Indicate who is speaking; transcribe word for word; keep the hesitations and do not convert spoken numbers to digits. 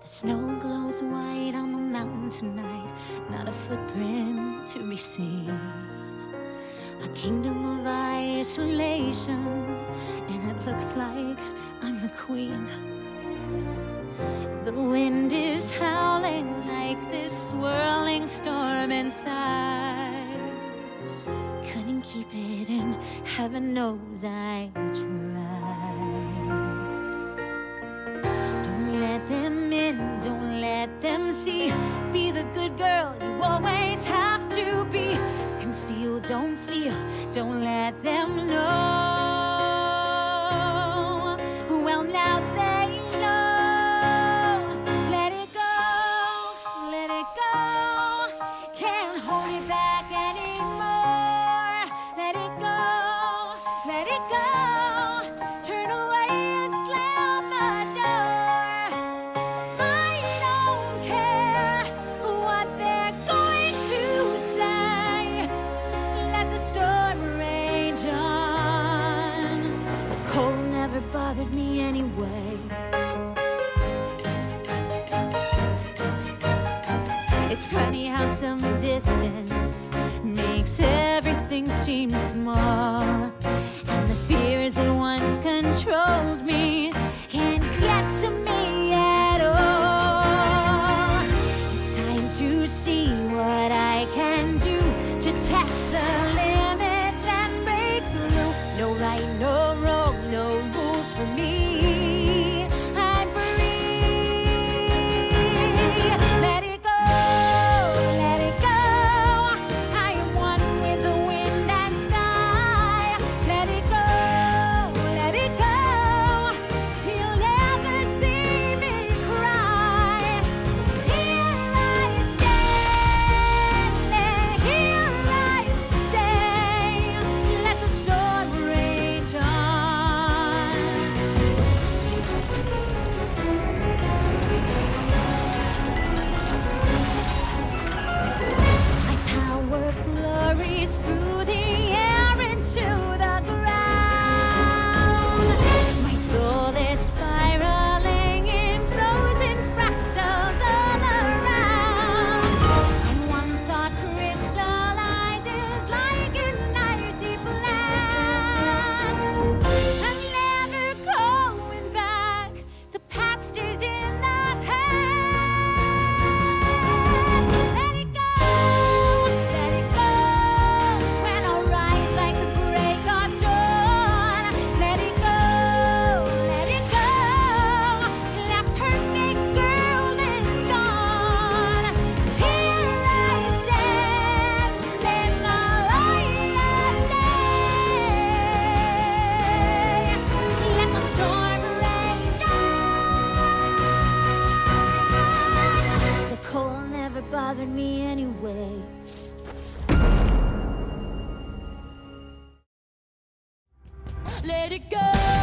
Speaker 1: The snow glows white on the mountain tonight, not a footprint to be seen. A kingdom of isolation, and it looks like I'm the queen. The wind is howling like this swirling storm inside. Couldn't keep it in, heaven knows I tried. Don't let them in, don't let them see. Be the good girl you always have to be. Conceal, don't feel, don't let them know. Well, now they know. Let it go, let it go. Can't hold it back anymore. Let it go, let it go. Turn away and slam the door. I don't care what they're going to say. Let the storm rage on. The cold never bothered me anyway. It's funny how some distance makes everything seem small, and the fears that once controlled me can't get to me at all. It's time to see what I can do to test the limits and break through. No right, no wrong, no rules for me. I'm free. Let it go, let it go. I am one with the wind and sky. Let it go, let it go. You'll never see me cry. Here I stand, here I stay. Let the storm rage on. My power flurries through the air into the ground. My soul is spiraling in frozen fractals all around. And one thought crystallizes like an icy blast. I'm never going back. The past is in the past. Let it go, let it go. When I rise like the break of dawn. Let it go, let it go. That perfect girl is gone. Here I stand in the light of day. Let the storm rage on. The cold never bothered me anyway. Let it go.